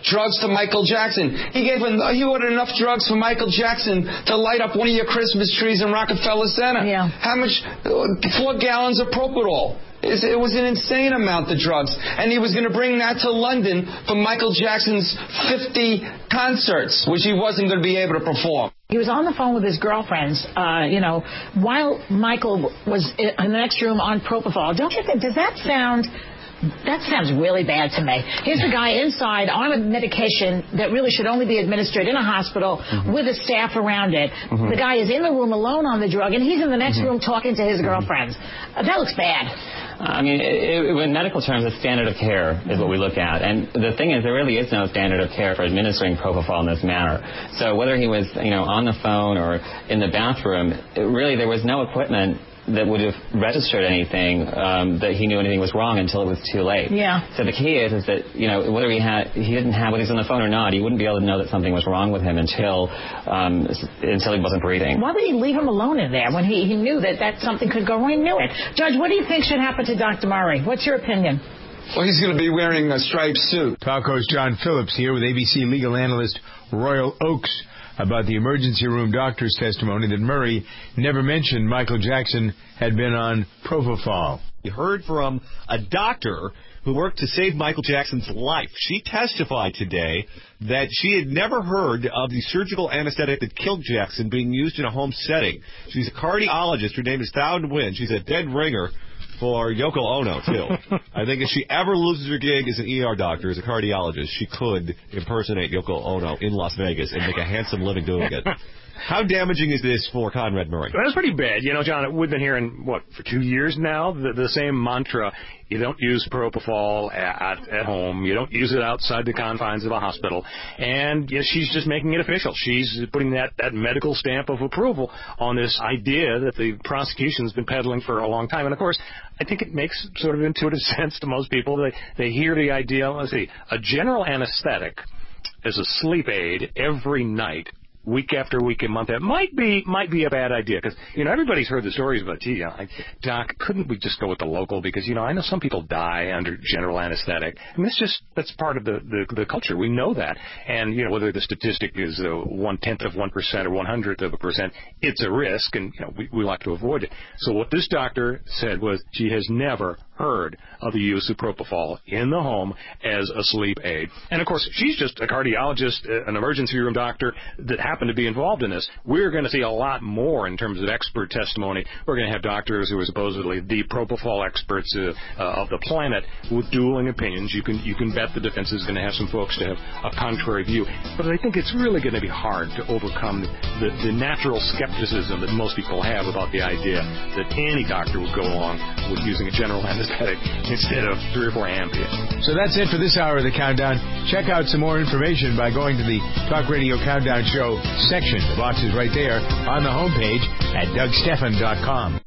drugs to Michael Jackson. He gave an, he ordered enough drugs for Michael Jackson to light up one of your Christmas trees in Rockefeller Center. Yeah. How much? Four gallons of Propofol. It was an insane amount of drugs. And he was going to bring that to London for Michael Jackson's fifty concerts, which he wasn't going to be able to perform. He was on the phone with his girlfriends, uh, you know, while Michael was in the next room on Propofol. Don't you think, does that sound... That sounds really bad to me. Here's a guy inside on a medication that really should only be administered in a hospital mm-hmm. with a staff around it. Mm-hmm. The guy is in the room alone on the drug, and he's in the next mm-hmm. room talking to his girlfriends. Uh, that looks bad. I mean, it, it, in medical terms, the standard of care is what we look at. And the thing is, there really is no standard of care for administering propofol in this manner. So whether he was, you know, on the phone or in the bathroom, it really there was no equipment that would have registered anything um, that he knew anything was wrong until it was too late. Yeah. So the key is, is that, you know, whether he had, he didn't have, whether he's on the phone or not, he wouldn't be able to know that something was wrong with him until, um, until he wasn't breathing. Why would he leave him alone in there when he, he knew that, that something could go wrong? He knew it. Judge, what do you think should happen to Doctor Murray? What's your opinion? Well, he's going to be wearing a striped suit. Talk host John Phillips here with A B C legal analyst Royal Oakes about the emergency room doctor's testimony that Murray never mentioned Michael Jackson had been on Propofol. You heard from a doctor who worked to save Michael Jackson's life. She testified today that she had never heard of the surgical anesthetic that killed Jackson being used in a home setting. She's a cardiologist. Her name is Thouden Wynn. She's a dead ringer for Yoko Ono, too. I think if she ever loses her gig as an E R doctor, as a cardiologist, she could impersonate Yoko Ono in Las Vegas and make a handsome living doing it. How damaging is this for Conrad Murray? Well, that's pretty bad. You know, John, we've been hearing, what, for two years now, the, the same mantra. You don't use propofol at, at home. You don't use it outside the confines of a hospital. And you know, she's just making it official. She's putting that, that medical stamp of approval on this idea that the prosecution's been peddling for a long time. And, of course, I think it makes sort of intuitive sense to most people. They, they hear the idea, let's see, a general anesthetic as a sleep aid every night, week after week and month, that might be might be a bad idea because, you know, everybody's heard the stories about, gee, you know, like, Doc, couldn't we just go with the local? Because, you know, I know some people die under general anesthetic. I mean, it's just, that's part of the, the, the culture. We know that. And, you know, whether the statistic is uh, one-tenth of one percent or one-hundredth of a percent, it's a risk, and, you know, we, we like to avoid it. So what this doctor said was she has never heard of the use of propofol in the home as a sleep aid. And, of course, she's just a cardiologist, an emergency room doctor that happened to be involved in this. We're going to see a lot more in terms of expert testimony. We're going to have doctors who are supposedly the propofol experts uh, uh, of the planet with dueling opinions. You can you can bet the defense is going to have some folks to have a contrary view. But I think it's really going to be hard to overcome the, the natural skepticism that most people have about the idea that any doctor would go along with using a general anesthetic instead of three or four Ambien. So that's it for this hour of the Countdown. Check out some more information by going to the Talk Radio Countdown Show section. The box is right there on the homepage at Doug Stephan dot com.